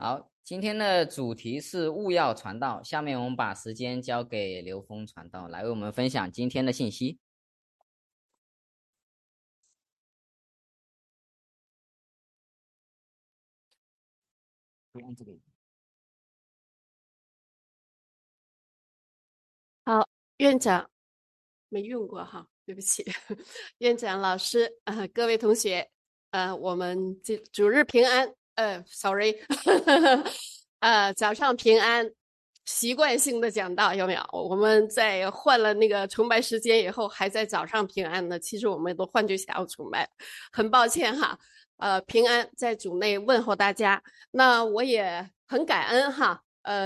好，今天的主题是勿要传道。下面我们把时间交给刘峰传道，来为我们分享今天的信息。 好，院长没用过哈，对不起，院长老师各位同学，我们主日平安，sorry， 早上平安，习惯性的讲道有没有？我们在换了那个崇拜时间以后，还在早上平安呢。其实我们都换去下午崇拜，很抱歉哈。平安在主内问候大家，那我也很感恩哈。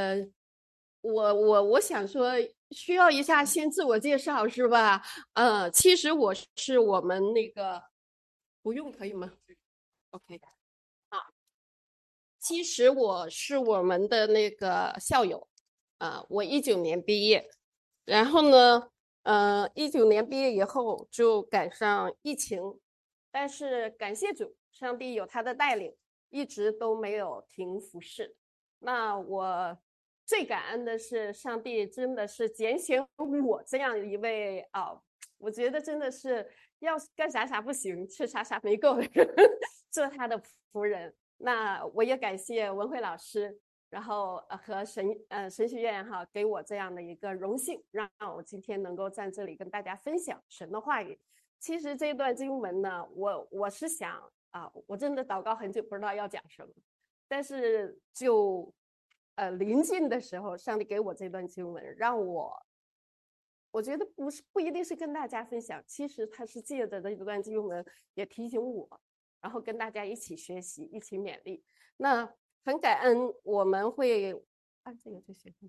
我想说，需要一下先自我介绍是吧？其实我是我们那个，不用可以吗 ？OK， 好，其实我是我们的那个校友，我19年毕业，然后呢，19年毕业以后就赶上疫情，但是感谢主，上帝有他的带领，一直都没有停服侍。那我最感恩的是，上帝真的是拣选我这样一位我觉得真的是要干啥啥不行，吃啥啥没够的人，做他的仆人。那我也感谢文慧老师，然后和神学院哈给我这样的一个荣幸，让我今天能够在这里跟大家分享神的话语。其实这段经文呢，我是想我真的祷告很久，不知道要讲什么，但是就临近的时候，上帝给我这段经文，让我觉得不一定是跟大家分享，其实他是借着这一段经文也提醒我，然后跟大家一起学习，一起勉励。那很感恩我们会按这个就行。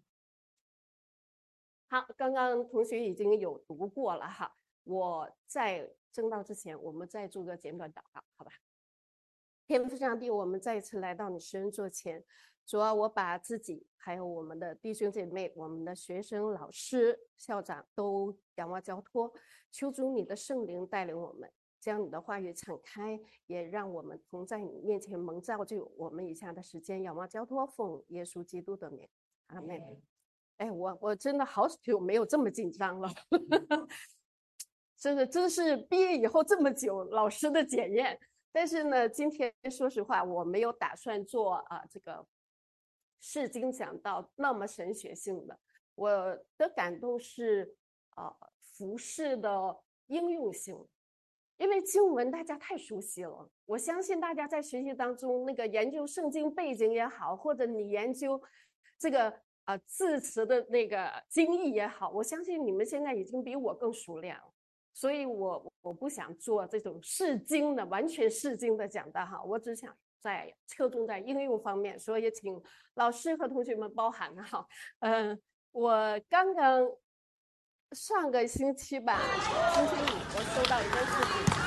好，刚刚同学已经有读过了哈，我在正道之前，我们再做个简短祷告，好吧？天父上帝，我们再一次来到你施恩座前，主啊，我把自己还有我们的弟兄姐妹、我们的学生、老师、校长都仰望交托，求主你的圣灵带领我们，将你的话语敞开，也让我们同在你面前蒙造就。我们以下的时间仰望交托，奉耶稣基督的名，阿门。哎，我真的好久没有这么紧张了，真是毕业以后这么久老师的检验。但是呢，今天说实话，我没有打算做这个释经讲道那么神学性的。我的感动是服饰的应用性，因为经文大家太熟悉了。我相信大家在学习当中，那个研究圣经背景也好，或者你研究这个字词的那个经义也好，我相信你们现在已经比我更熟练了。所以我不想做这种释经的完全释经的讲道哈，我只想侧重在应用方面，所以请老师和同学们包涵哈。我刚刚上个星期吧，星期五我收到一个视频。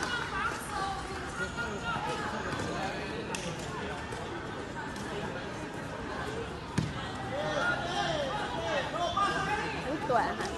很短哈。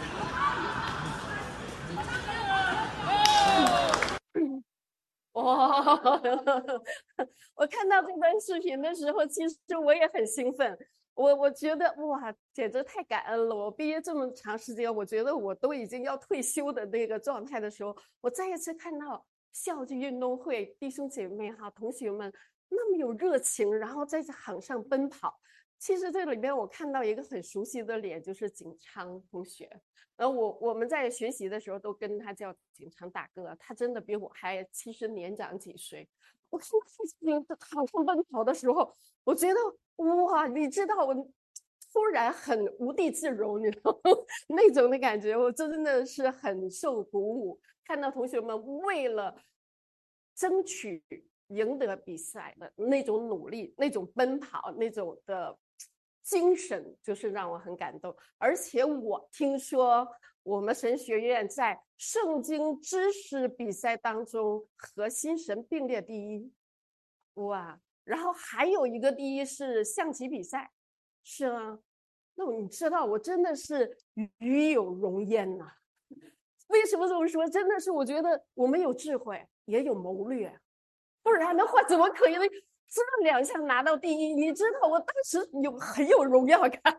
我看到这段视频的时候，其实我也很兴奋。我觉得哇，简直太感恩了！我毕业这么长时间，我觉得我都已经要退休的那个状态的时候，我再一次看到校际运动会弟兄姐妹哈同学们那么有热情，然后在场上奔跑。其实这里边我看到一个很熟悉的脸，就是景昌同学。然后我们在学习的时候都跟他叫景昌大哥，他真的比我还其实年长几岁。我看他在场上奔跑的时候，我觉得哇，你知道我突然很无地自容，你知道那种的感觉，我真的是很受鼓舞。看到同学们为了争取赢得比赛的那种努力，那种奔跑，那种的精神，就是让我很感动。而且我听说我们神学院在圣经知识比赛当中和新神并列第一，哇！然后还有一个第一是象棋比赛，是啊。那你知道，我真的是与有荣焉呐。为什么这么说？真的是我觉得我们有智慧，也有谋略，不然的话怎么可以呢？ 这2项拿到第1，你知道我当时很有荣耀感，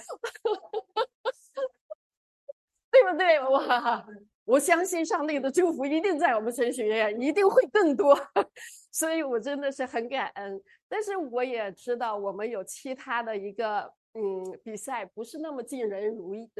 对不对？哇！我相信上帝的祝福一定在我们神学院，一定会更多，所以我真的是很感恩。但是我也知道我们有其他的一个比赛，不是那么尽人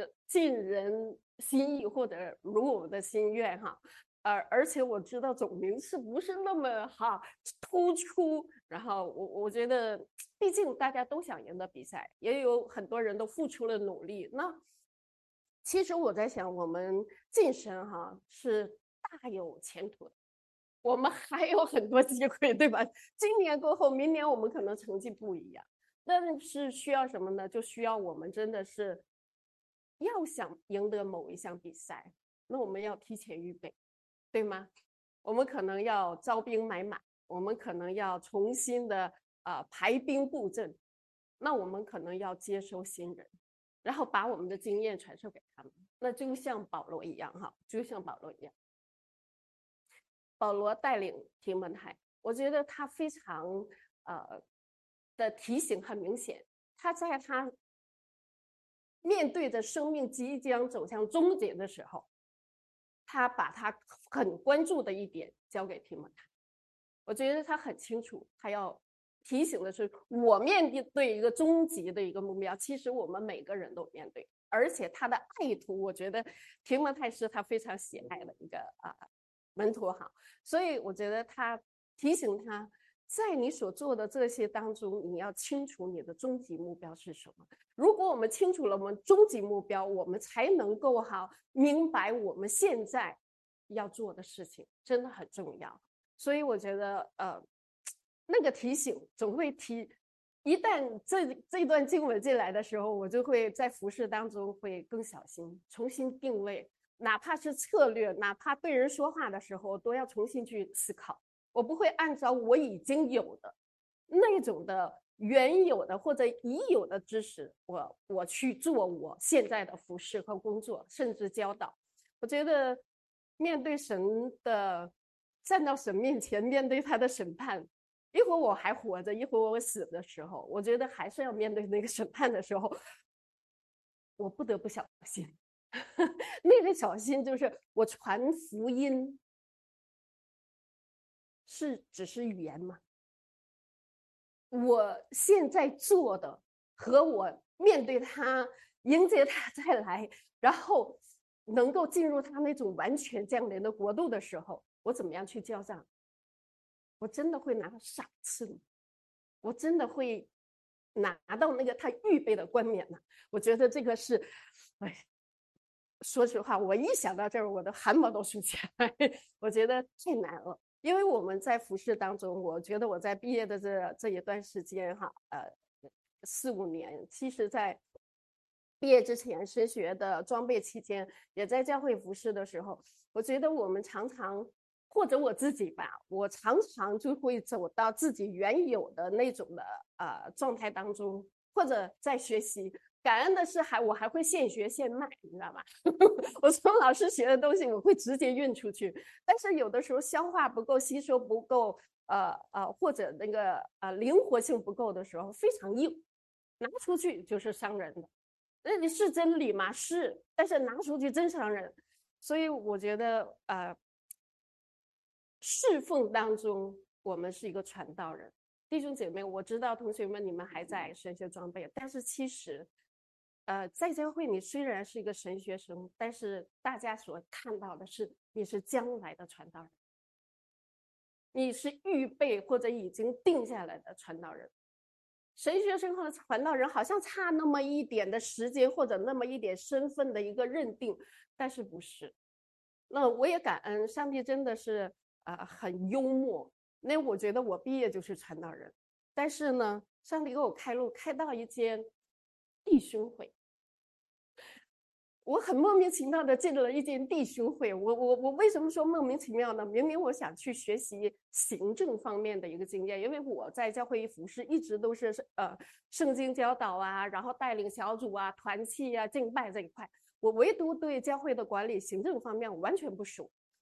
心意或者如我们的心愿哈。而且我知道总名是不是那么突出，然后我觉得，毕竟大家都想赢得比赛，也有很多人都付出了努力。那其实我在想，我们晋升是大有前途的，我们还有很多机会，对吧？今年过后，明年我们可能成绩不一样，但是需要什么呢？就需要我们真的是要想赢得某一项比赛，那我们要提前预备，对吗？我们可能要招兵买马，我们可能要重新的排兵布阵，那我们可能要接收新人，然后把我们的经验传授给他们。那就像保罗一样保罗带领提摩太，我觉得他非常的提醒很明显，他在他面对着生命即将走向终结的时候，他把他很关注的一点交给提摩太。我觉得他很清楚，他要提醒的是，我面对一个终极的一个目标，其实我们每个人都面对，而且他的爱徒，我觉得提摩太是他非常喜爱的一个门徒哈。所以我觉得他提醒他，在你所做的这些当中，你要清楚你的终极目标是什么。如果我们清楚了我们终极目标，我们才能够明白我们现在要做的事情，真的很重要。所以我觉得那个提醒总会一旦这段经文进来的时候，我就会在服事当中会更小心，重新定位，哪怕是策略，哪怕对人说话的时候都要重新去思考。我不会按照我已经有的那种的原有的或者已有的知识，我去做我现在的服事和工作，甚至教导。我觉得面对神的，站到神面前，面对他的审判，一会儿我还活着，一会儿我死的时候，我觉得还是要面对那个审判的时候，我不得不小心。那个小心就是我传福音只是语言吗？我现在做的和我面对他，迎接他再来，然后能够进入他那种完全降临的国度的时候，我怎么样去交账？我真的会拿到赏赐吗？我真的会拿到那个他预备的冠冕吗？我觉得这个是，说实话，我一想到这儿，我的汗毛都竖起来，我觉得太难了。因为我们在服事当中，我觉得我在毕业的这一段时间4、5年，其实在毕业之前神学的装备期间，也在教会服事的时候，我觉得我们常常或者我自己吧，我常常就会走到自己原有的那种的状态当中，或者在学习。感恩的是我还会现学现卖，你知道吗？我从老师学的东西我会直接运出去，但是有的时候消化不够，吸收不够，或者那个灵活性不够的时候，非常硬，拿出去就是伤人的。那你是真理吗？是，但是拿出去真伤人。所以我觉得侍奉当中，我们是一个传道人。弟兄姐妹，我知道同学们你们还在神学装备，但是其实在教会你虽然是一个神学生，但是大家所看到的是你是将来的传道人，你是预备或者已经定下来的传道人。神学生和传道人好像差那么一点的时间或者那么一点身份的一个认定，但是不是。那我也感恩上帝真的是很幽默。那我觉得我毕业就是传道人，但是呢，上帝给我开路，开到一间弟兄会。我很莫名其妙的进了一间弟兄会。我为什么说莫名其妙呢？明明我想去学习行政方面的一个经验，因为我在教会服事一直都是圣经教导然后带领小组团契敬拜这一块，我唯独对教会的管理行政方面完全不熟。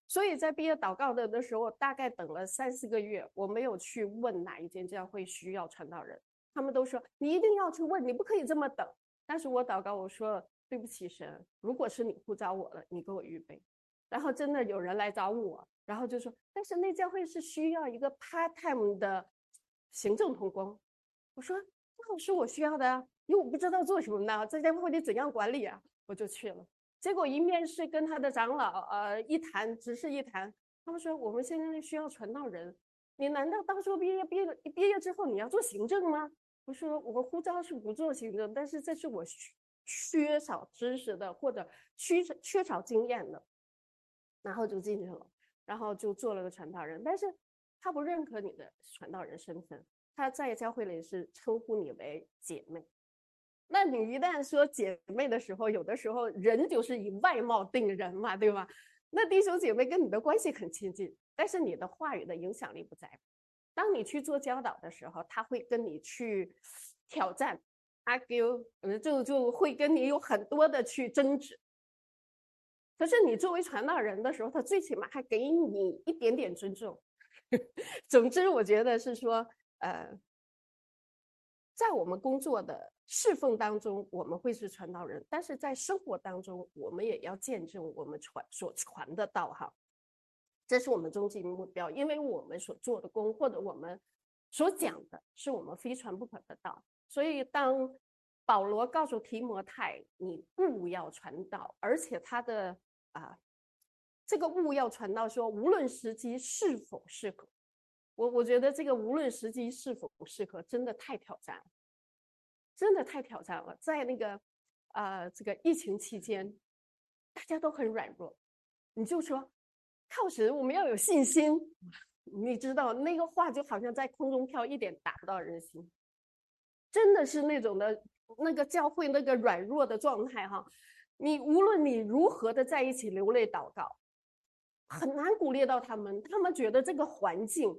所以在毕业祷告的时候，大概等了3、4个月，我没有去问哪一间教会需要传道人，他们都说你一定要去问，你不可以这么等。但是我祷告，我说对不起神，如果是你呼召我了，你给我预备。然后真的有人来找我，然后就说，但是那教会是需要一个 part time 的行政同工。我说那是我需要的啊，因为我不知道做什么呢，在教会里怎样管理啊，我就去了。结果一面试跟他的长老一谈，只是一谈，他们说我们现在需要传道人，你难道到时候毕业之后你要做行政吗？我说我呼召是不做行政，但是这是我缺少知识的或者缺少经验的，然后就进去了，然后就做了个传道人，但是他不认可你的传道人身份，他在教会里是称呼你为姐妹。那你一旦说姐妹的时候，有的时候人就是以外貌定人嘛，对吧？那弟兄姐妹跟你的关系很亲近，但是你的话语的影响力不在。当你去做教导的时候，他会跟你去挑战 argue， 就会跟你有很多的去争执。可是你作为传道人的时候，他最起码还给你一点点尊重。总之我觉得是说在我们工作的侍奉当中，我们会是传道人，但是在生活当中，我们也要见证我们所传的道哈，这是我们终极目标。因为我们所做的工或者我们所讲的是我们非传不可的道，所以当保罗告诉提摩太你务要传道，而且他的这个务要传道说无论时机是否适合，我觉得这个无论时机是否适合真的太挑战了，真的太挑战了。在那个这个疫情期间，大家都很软弱，你就说靠神，我们要有信心。你知道那个话就好像在空中飘，一点打不到人心，真的是那种的那个教会那个软弱的状态哈。你无论你如何的在一起流泪祷告，很难鼓励到他们，他们觉得这个环境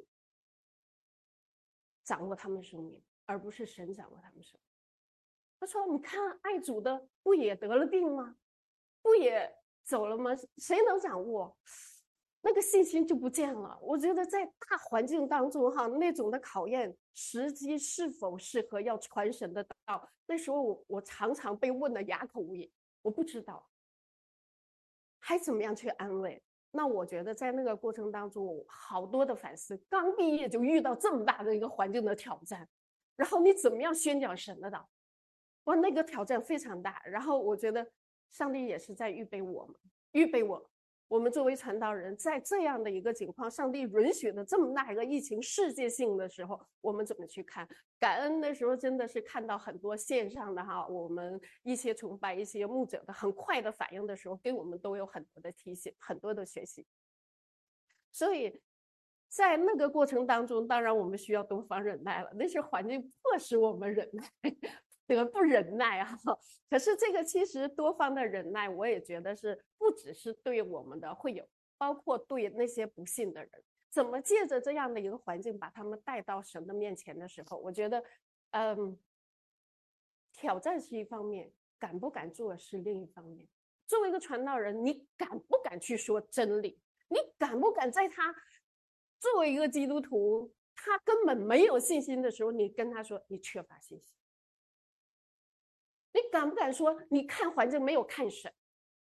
掌握他们生命，而不是神掌握他们生命。他说你看爱主的不也得了病吗？不也走了吗？谁能掌握？那个信心就不见了。我觉得在大环境当中哈，那种的考验时机是否适合要传神的道，那时候我常常被问的哑口无言，我不知道还怎么样去安慰。那我觉得在那个过程当中，好多的反思。刚毕业就遇到这么大的一个环境的挑战，然后你怎么样宣讲神的道？哇，那个挑战非常大。然后我觉得上帝也是在预备我们，预备我们作为传道人，在这样的一个情况，上帝允许的这么大一个疫情世界性的时候，我们怎么去看？感恩的时候真的是看到很多线上的哈，我们一些崇拜一些牧者的很快的反应的时候，给我们都有很多的提醒，很多的学习。所以在那个过程当中，当然我们需要多方忍耐了，那是环境迫使我们忍耐，得不忍耐啊。可是这个其实多方的忍耐，我也觉得是不只是对我们的会有，包括对那些不信的人，怎么借着这样的一个环境把他们带到神的面前的时候，我觉得挑战是一方面，敢不敢做是另一方面。作为一个传道人，你敢不敢去说真理？你敢不敢在他作为一个基督徒，他根本没有信心的时候，你跟他说你缺乏信心？你敢不敢说你看环境没有看神？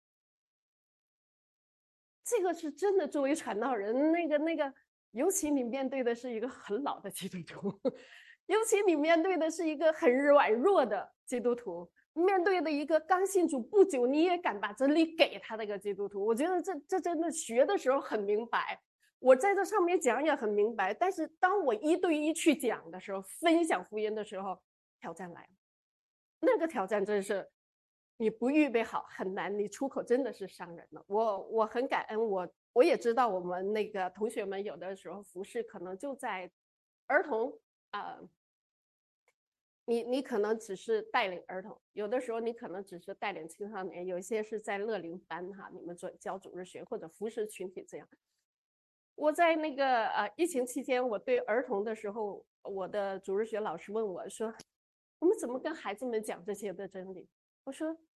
这个是真的。作为传道人，那个，尤其你面对的是一个很老的基督徒，尤其你面对的是一个很软弱的基督徒，面对的一个刚信主不久，你也敢把真理给他的一个基督徒，我觉得这真的学的时候很明白，我在这上面讲也很明白，但是当我1对1去讲的时候，分享福音的时候，挑战来了。那个挑战真是你不预备好很难，你出口真的是伤人了。我很感恩，我也知道我们那个同学们有的时候服侍可能就在儿童你可能只是带领儿童，有的时候你可能只是带领青少年，有一些是在乐龄班哈，你们做教主日学或者服侍群体这样。我在那个疫情期间，我对儿童的时候，我的主日学老师问我说，我们怎么跟孩子们讲这些的真理？我说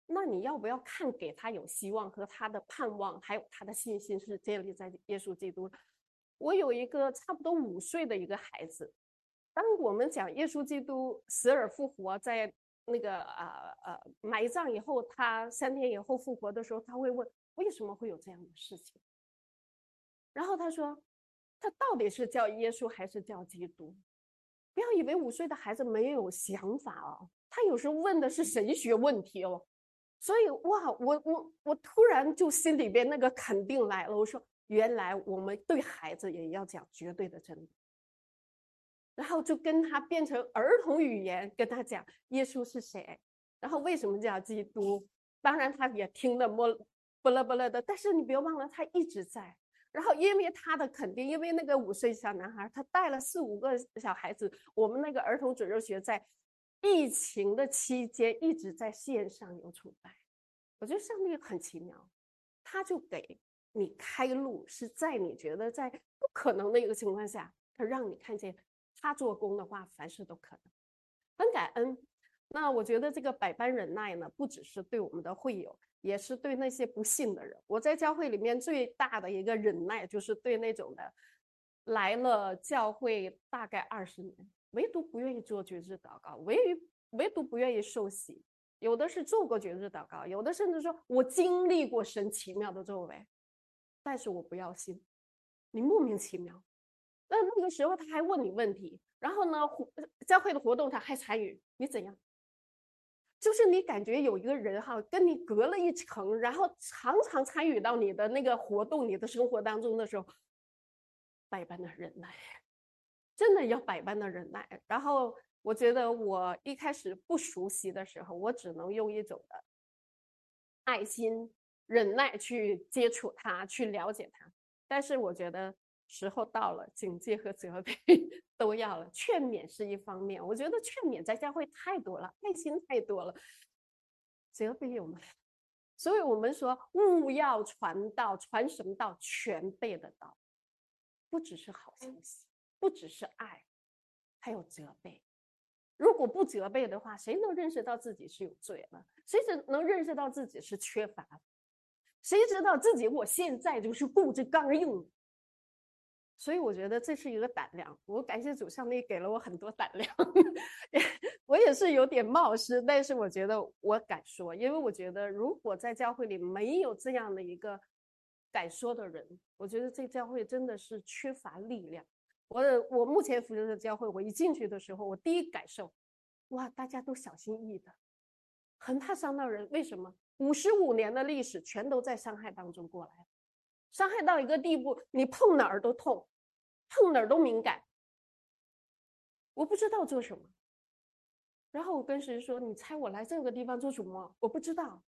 那你要不要看给他有希望和他的盼望，还有他的信心是建立在耶稣基督。我有一个差不多5岁的一个孩子，当我们讲耶稣基督死而复活，在那个埋葬以后，他3天以后复活的时候，他会问为什么会有这样的事情。然后他说，他到底是叫耶稣还是叫基督？不要以为5岁的孩子没有想法哦，他有时候问的是神学问题哦。所以哇，我突然就心里边那个肯定来了。我说，原来我们对孩子也要讲绝对的真理。然后就跟他变成儿童语言，跟他讲耶稣是谁，然后为什么叫基督。当然他也听得不勒不勒的，但是你别忘了他一直在。然后因为他的肯定，因为那个5岁小男孩他带了4、5个小孩子，我们那个儿童主日学在疫情的期间一直在线上有崇拜。我觉得上帝很奇妙，他就给你开路，是在你觉得在不可能的一个情况下，他让你看见他做工的话，凡事都可能。很感恩。那我觉得这个百般忍耐呢，不只是对我们的会友，也是对那些不信的人。我在教会里面最大的一个忍耐，就是对那种的来了教会大概20年，唯独不愿意做觉知祷告，唯独不愿意受洗。有的是做过觉知祷告，有的甚至说我经历过神奇妙的作为，但是我不要信。你莫名其妙。那个时候他还问你问题，然后呢，教会的活动他还参与，你怎样？就是你感觉有一个人哈，跟你隔了一层，然后常常参与到你的那个活动、你的生活当中的时候，百般的忍耐，真的要百般的忍耐。然后我觉得我一开始不熟悉的时候，我只能用一种的爱心、忍耐去接触他，去了解他。但是我觉得时候到了，警戒和责备都要了。劝勉是一方面，我觉得劝勉在教会太多了，爱心太多了，责备有吗？所以我们说，务要传道，传什么道？全备的道，不只是好消息，不只是爱，还有责备。如果不责备的话，谁能认识到自己是有罪呢？谁能认识到自己是缺乏？谁知道自己我现在就是固执刚硬？所以我觉得这是一个胆量，我感谢主，上帝给了我很多胆量。我也是有点冒失，但是我觉得我敢说，因为我觉得如果在教会里没有这样的一个敢说的人，我觉得这教会真的是缺乏力量。我目前服侍的教会，我一进去的时候，我第一感受，哇，大家都小心翼翼的，很怕伤到人。为什么？55年的历史全都在伤害当中过来，伤害到一个地步，你碰哪儿都痛，碰哪儿都敏感。我不知道做什么，然后我跟神说：“你猜我来这个地方做什么？我不知道。”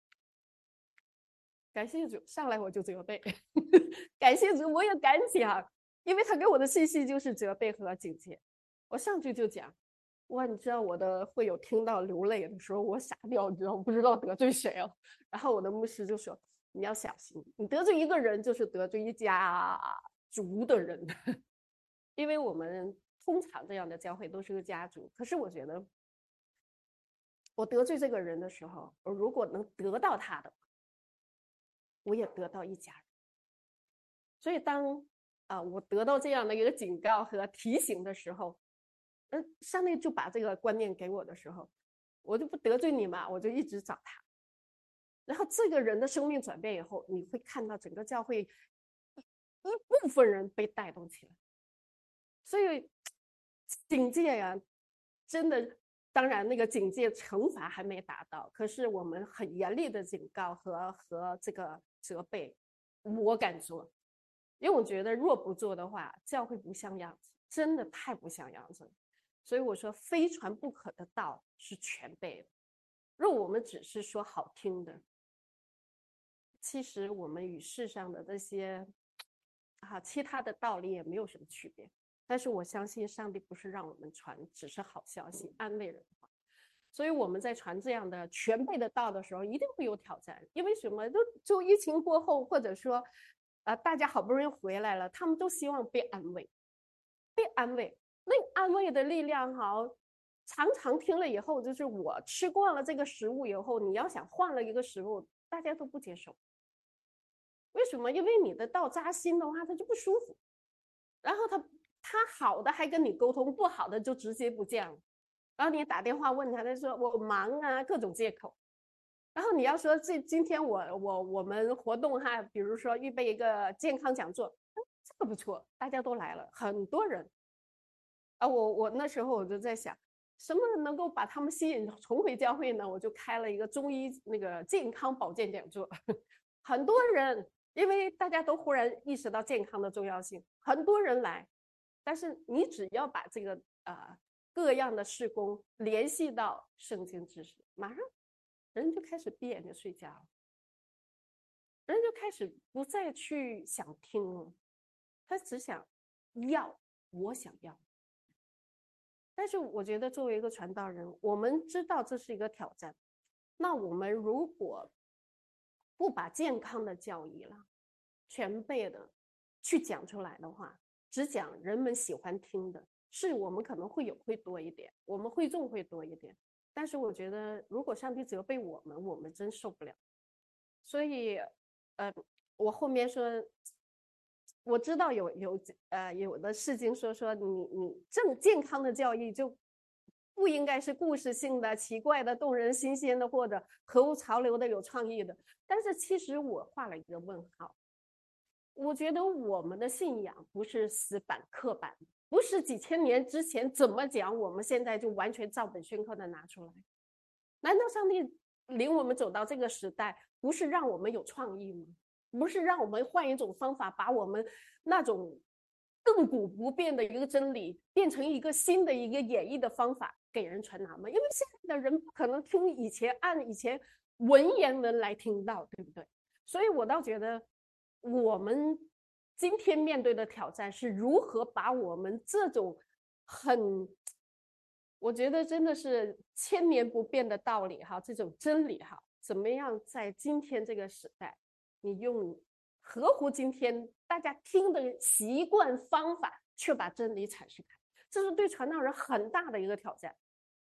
感谢主，上来我就责备。感谢主，我也敢讲，因为他给我的信息就是责备和警戒。我上去就讲，哇，你知道我的会友听到流泪的时候，我傻掉，你知道，我不知道得罪谁了。然后我的牧师就说：“你要小心，你得罪一个人就是得罪一家族的人。”因为我们通常这样的教会都是个家族，可是我觉得，我得罪这个人的时候，我如果能得到他的，我也得到一家人。所以当我得到这样的一个警告和提醒的时候，上帝就把这个观念给我的时候，我就不得罪你嘛，我就一直找他。然后这个人的生命转变以后，你会看到整个教会一部分人被带动起来。所以警戒呀，真的，当然那个警戒惩罚还没达到，可是我们很严厉的警告和这个责备，我敢做，因为我觉得若不做的话，教会不像样子，真的太不像样子了。所以我说，非传不可的道是全备的。若我们只是说好听的，其实我们与世上的这些其他的道理也没有什么区别。但是我相信上帝不是让我们传只是好消息安慰人的话，所以我们在传这样的全备的道的时候一定会有挑战。因为什么？就疫情过后，或者说大家好不容易回来了，他们都希望被安慰，被安慰。那安慰的力量好常常听了以后，就是我吃惯了这个食物以后，你要想换了一个食物，大家都不接受。为什么？因为你的道扎心的话，他就不舒服。然后他好的还跟你沟通，不好的就直接不见了。然后你打电话问他，他说我忙啊，各种借口。然后你要说今天我们活动哈，比如说预备一个健康讲座，这个不错，大家都来了，很多人。我那时候我就在想，什么能够把他们吸引重回教会呢？我就开了一个中医那个健康保健讲座，很多人，因为大家都忽然意识到健康的重要性，很多人来。但是你只要把这个各样的事工联系到圣经知识，马上人就开始闭眼睛睡觉了，人就开始不再去想听了，他只想要，我想要。但是我觉得作为一个传道人，我们知道这是一个挑战，那我们如果不把健康的教义了全备的去讲出来的话，只讲人们喜欢听的，是我们可能会多一点，我们会众会多一点。但是我觉得如果上帝责备我们真受不了。所以我后面说，我知道有的事情说你健康的教义就不应该是故事性的、奇怪的、动人新鲜的，或者合乎潮流的、有创意的。但是其实我画了一个问号，我觉得我们的信仰不是死板刻板，不是几千年之前怎么讲，我们现在就完全照本宣科的拿出来。难道上帝领我们走到这个时代，不是让我们有创意吗？不是让我们换一种方法，把我们那种亘古不变的一个真理，变成一个新的一个演绎的方法给人传达吗？因为现在的人不可能听按以前文言文来听到，对不对？所以我倒觉得我们今天面对的挑战是如何把我们这种我觉得真的是千年不变的道理哈，这种真理哈，怎么样在今天这个时代，你用合乎今天大家听的习惯方法，却把真理阐释开，这是对传道人很大的一个挑战。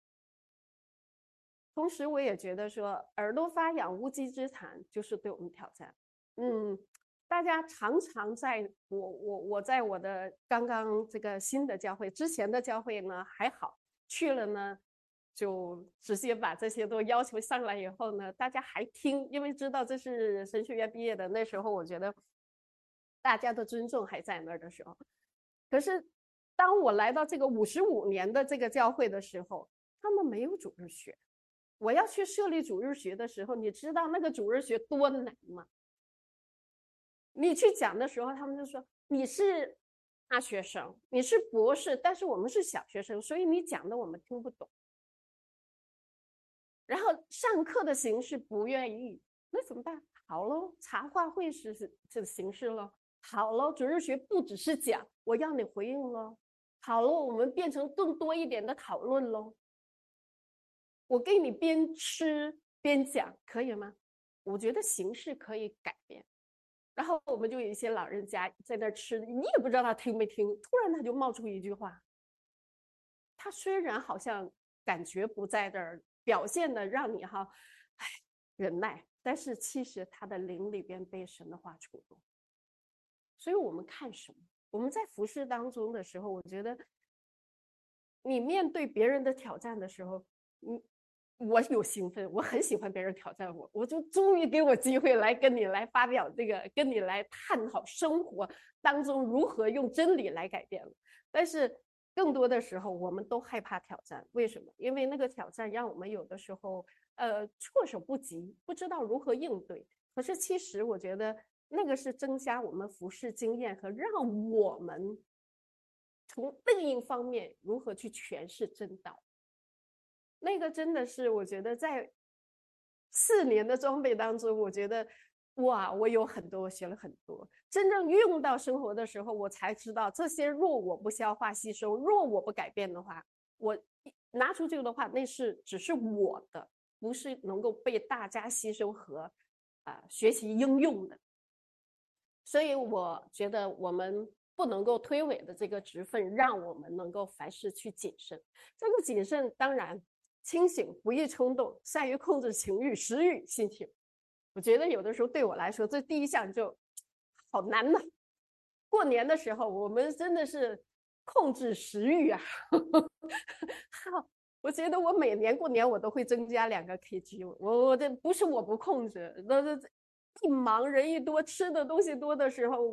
同时，我也觉得说，耳朵发痒，无稽之谈，就是对我们挑战。大家常常我在我的刚刚这个新的教会之前的教会呢还好，去了呢就直接把这些都要求上来以后呢，大家还听，因为知道这是神学院毕业的，那时候我觉得大家的尊重还在那儿的时候。可是当我来到这个55年的这个教会的时候，他们没有主日学。我要去设立主日学的时候，你知道那个主日学多难吗？你去讲的时候，他们就说你是大学生，你是博士，但是我们是小学生，所以你讲的我们听不懂。然后上课的形式不愿意，那怎么办？好喽，茶话会是这个形式咯。好喽，主日学不只是讲，我要你回应咯。好喽，我们变成更多一点的讨论咯。我给你边吃边讲，可以吗？我觉得形式可以改变。然后我们就有一些老人家在那吃，你也不知道他听没听，突然他就冒出一句话。他虽然好像感觉不在这儿，表现的让你忍耐，但是其实他的灵里边被神的话触动。所以我们看什么？我们在服事当中的时候，我觉得你面对别人的挑战的时候，我有兴奋，我很喜欢别人挑战我，我就终于给我机会来跟你来发表这个，跟你来探讨生活当中如何用真理来改变了。但是更多的时候，我们都害怕挑战，为什么？因为那个挑战让我们有的时候措手不及，不知道如何应对。可是其实我觉得那个是增加我们服事经验和让我们从另一方面如何去诠释真道。那个真的是我觉得在4年的装备当中，我觉得哇，我有很多，我学了很多。真正用到生活的时候，我才知道这些若我不消化吸收，若我不改变的话，我拿出去的话，那是只是我的，不是能够被大家吸收和学习应用的。所以我觉得我们不能够推诿的这个职分，让我们能够凡事去谨慎。这个谨慎当然清醒，不易冲动，善于控制情欲、食欲、心情。我觉得有的时候对我来说，这第一项就好难呐。过年的时候，我们真的是控制食欲啊。我觉得我每年过年我都会增加2个 kg。我这不是我不控制，一忙人一多，吃的东西多的时候，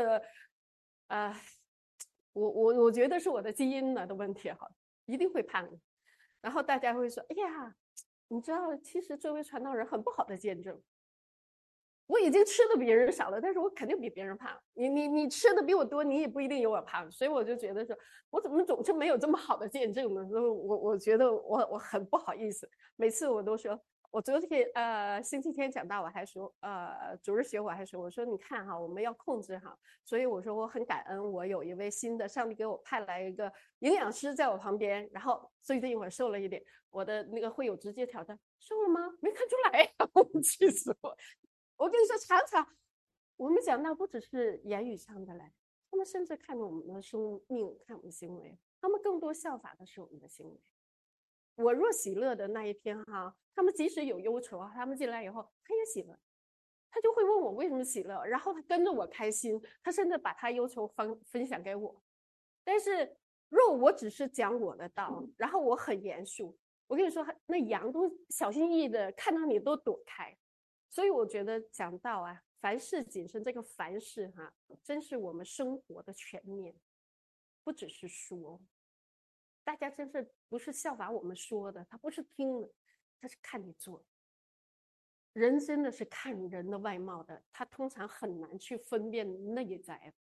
我觉得是我的基因的问题哈，一定会胖的。然后大家会说，哎呀，你知道，其实作为传道人很不好的见证。我已经吃的比人少了，但是我肯定比别人胖。你吃的比我多，你也不一定有我胖。所以我就觉得说，我怎么总是没有这么好的见证呢？所以我觉得我很不好意思。每次我都说，我昨天星期天讲到，我还说主日学我还说，我说你看哈，我们要控制哈。所以我说我很感恩，我有一位新的上帝给我派来一个营养师在我旁边。然后最近我瘦了一点，我的那个会友直接挑战，瘦了吗？没看出来呀，气死我！我跟你说，常常我们讲到不只是言语上的来，他们甚至看着我们的生命，看我们的行为，他们更多效法的是我们的行为。我若喜乐的那一天哈，他们即使有忧愁啊，他们进来以后他也喜乐，他就会问我为什么喜乐，然后他跟着我开心，他甚至把他忧愁分享给我。但是若我只是讲我的道，然后我很严肃，我跟你说，那羊都小心翼翼的，看到你都躲开。所以我觉得讲到啊，凡事谨慎，这个凡事哈，真是我们生活的全面，不只是说。大家真是不是效法我们说的，他不是听的，他是看你做。人真的是看人的外貌的，他通常很难去分辨内在。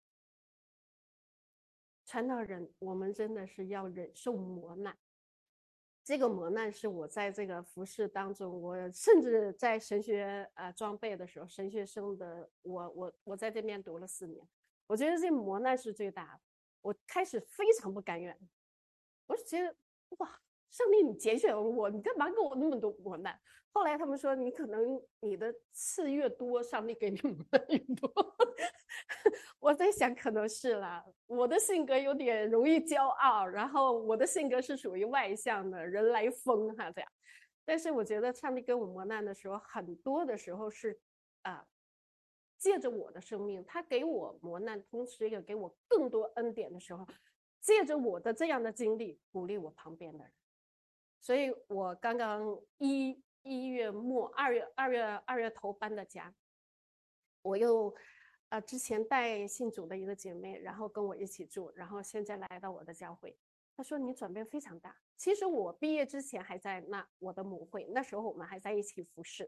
传道人，我们真的是要忍受磨难。这个磨难是我在这个服事当中，我甚至在神学装备的时候，神学生的我在这边读了4年，我觉得这磨难是最大的。我开始非常不甘愿，我就觉得哇，上帝你拣选我，你干嘛给我那么多磨难？后来他们说，你可能你的刺越多，上帝给你磨难越多。我在想，可能是啦。我的性格有点容易骄傲，然后我的性格是属于外向的，人来疯哈这样。但是我觉得上帝跟我磨难的时候，很多的时候是借着我的生命，他给我磨难，同时也给我更多恩典的时候，借着我的这样的经历，鼓励我旁边的人。所以我刚刚1月末2月头搬的家，我又之前带信主的一个姐妹，然后跟我一起住，然后现在来到我的教会。她说你转变非常大。其实我毕业之前还在我的母会，那时候我们还在一起服侍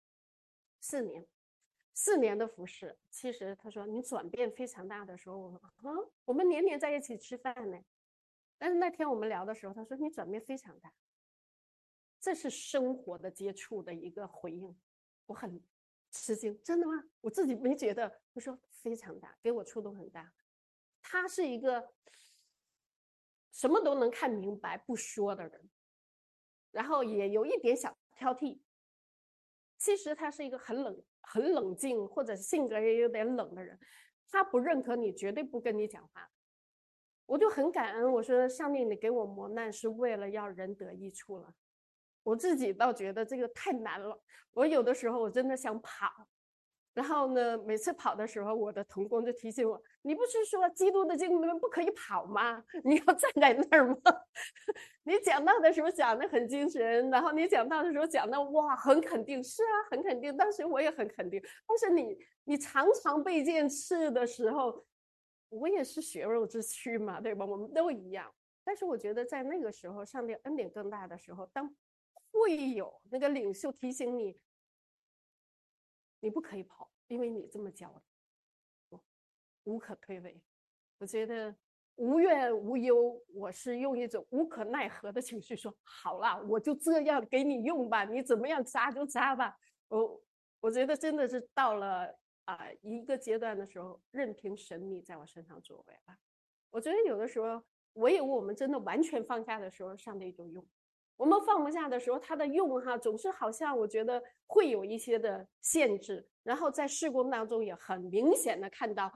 4年的服侍。其实她说你转变非常大的时候，我们年年在一起吃饭呢。但是那天我们聊的时候，她说你转变非常大。这是生活的接触的一个回应，我很吃惊。真的吗？我自己没觉得。我说非常大，给我触动很大。他是一个什么都能看明白不说的人，然后也有一点小挑剔。其实他是一个很冷静，或者性格也有点冷的人。他不认可你，绝对不跟你讲话。我就很感恩，我说上帝，你给我磨难是为了要人得益处了。我自己倒觉得这个太难了，我有的时候我真的想跑，然后呢，每次跑的时候，我的同工就提醒我：“你不是说基督的经纶不可以跑吗？你要站在那儿吗？”你讲道的时候讲得很精神，然后你讲道的时候讲得哇很肯定，是啊，很肯定。当时我也很肯定，但是你常常被剑刺的时候，我也是血肉之躯嘛，对吧？我们都一样。但是我觉得在那个时候，上帝恩典更大的时候，当会有那个领袖提醒你，你不可以跑，因为你这么教的，无可推诿。我觉得无怨无忧，我是用一种无可奈何的情绪说，好了，我就这样给你用吧，你怎么样扎就扎吧。我觉得真的是到了一个阶段的时候，任凭神秘在我身上作为吧。我觉得有的时候，唯有我们真的完全放下的时候，上帝就用。我们放不下的时候，他的用总是好像我觉得会有一些的限制，然后在事工当中也很明显的看到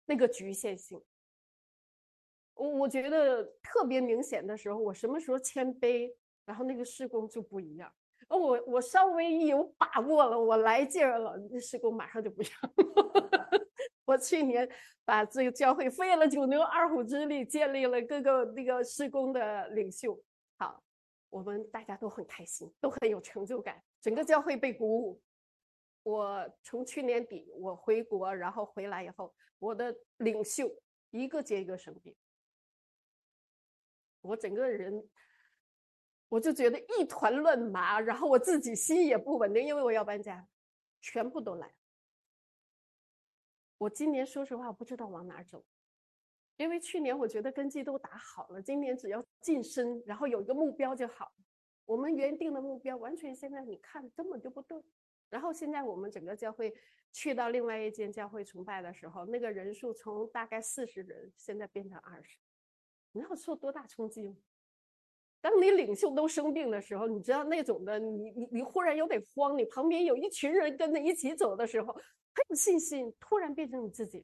那个局限性。我觉得特别明显的时候，我什么时候谦卑，然后那个事工就不一样。我稍微一有把握了，我来劲儿了，那事工马上就不一样。我去年把这个教会费了九牛二虎之力，建立了各个那个事工的领袖。好，我们大家都很开心，都很有成就感，整个教会被鼓舞。我从去年底我回国，然后回来以后，我的领袖一个接一个生病，我整个人我就觉得一团乱麻，然后我自己心也不稳定，因为我要搬家，全部都来。我今年说实话，我不知道往哪走，因为去年我觉得根基都打好了，今年只要晋升，然后有一个目标就好。我们原定的目标完全现在你看根本就不对。然后现在我们整个教会去到另外一间教会崇拜的时候，那个人数从大概40人，现在变成20，你要受多大冲击吗？当你领袖都生病的时候，你知道那种的，你忽然有点慌，你旁边有一群人跟着一起走的时候，很有信心，突然变成你自己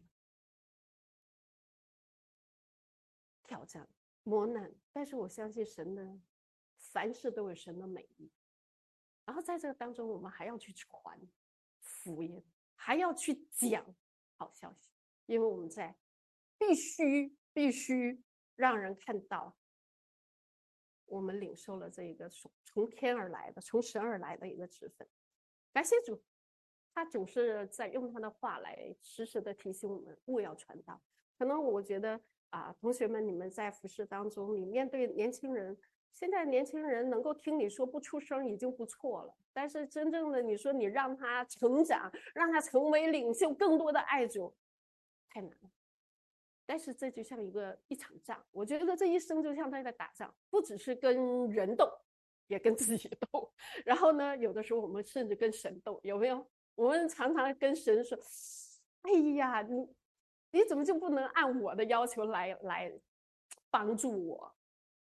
挑战、磨难。但是我相信神呢，凡事都有神的美意。然后在这个当中，我们还要去传福音，还要去讲好消息，因为我们在必须让人看到。我们领受了这个从天而来的、从神而来的一个职分，感谢主，他总是在用他的话来时时的提醒我们务要传道。可能我觉得同学们，你们在服事当中，你面对年轻人，现在年轻人能够听你说不出声已经不错了，但是真正的你说你让他成长，让他成为领袖，更多的爱主，太难了。但是这就像一场仗，我觉得这一生就像在打仗，不只是跟人斗，也跟自己斗。然后呢，有的时候我们甚至跟神斗，有没有？我们常常跟神说：“哎呀，你怎么就不能按我的要求来帮助我？”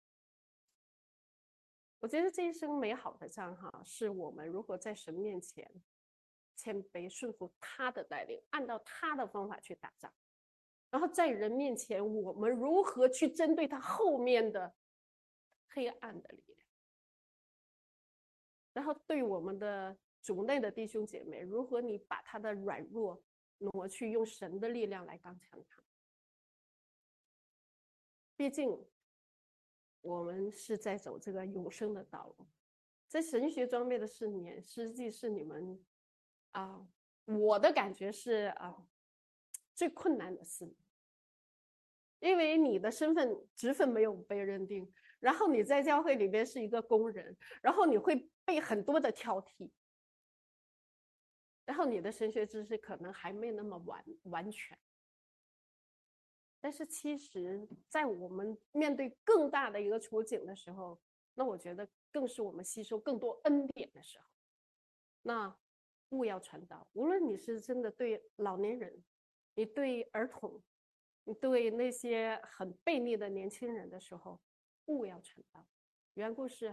我觉得这一生美好的仗哈，是我们如何在神面前谦卑顺服他的带领，按照他的方法去打仗。然后在人面前，我们如何去针对他后面的黑暗的力量？然后对我们的主内的弟兄姐妹，如何你把他的软弱挪去，用神的力量来刚强他？毕竟我们是在走这个永生的道路，在神学装备的4年，实际是你们我的感觉是最困难的4年。因为你的身份职分没有被认定，然后你在教会里边是一个工人，然后你会被很多的挑剔，然后你的神学知识可能还没那么完全。但是其实在我们面对更大的一个处境的时候，那我觉得更是我们吸收更多恩典的时候。那务要传道，无论你是真的对老年人，你对儿童，你对那些很悖逆的年轻人的时候，务要传道。缘故是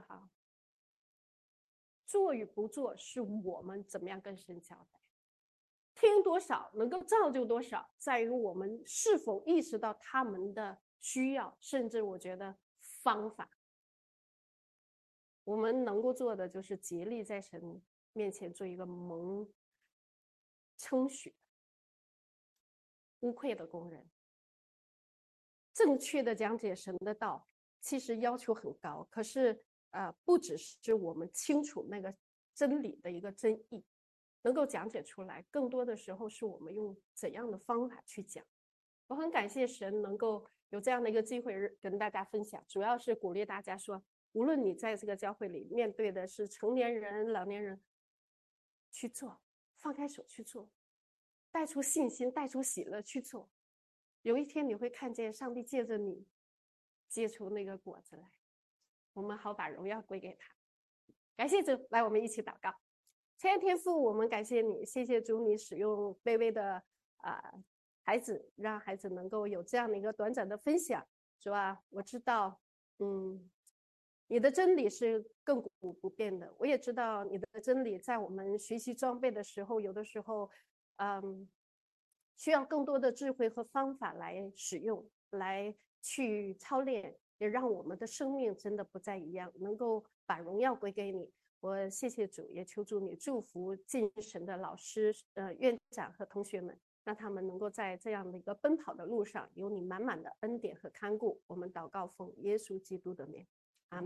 做与不做是我们怎么样跟神交代，听多少能够造就多少，在于我们是否意识到他们的需要，甚至我觉得方法。我们能够做的就是竭力在神面前做一个蒙称许、无愧的工人。正确的讲解神的道，其实要求很高，可是不只是我们清楚那个真理的一个真意，能够讲解出来，更多的时候是我们用怎样的方法去讲。我很感谢神能够有这样的一个机会跟大家分享，主要是鼓励大家说，无论你在这个教会里面对的是成年人、老年人，去做，放开手去做，带出信心，带出喜乐去做。有一天你会看见上帝借着你结出那个果子来，我们好把荣耀归给他。感谢主，来我们一起祷告。亲爱的天父，我们感谢你，谢谢主，你使用卑微的孩子，让孩子能够有这样的一个短暂的分享，是吧？我知道，你的真理是亘古不变的。我也知道你的真理在我们学习装备的时候，有的时候， 需要更多的智慧和方法来使用，来去操练，也让我们的生命真的不再一样，能够把荣耀归给你。我谢谢主，也求主你祝福进神的老师、院长和同学们，让他们能够在这样的一个奔跑的路上，有你满满的恩典和看顾。我们祷告奉耶稣基督的名。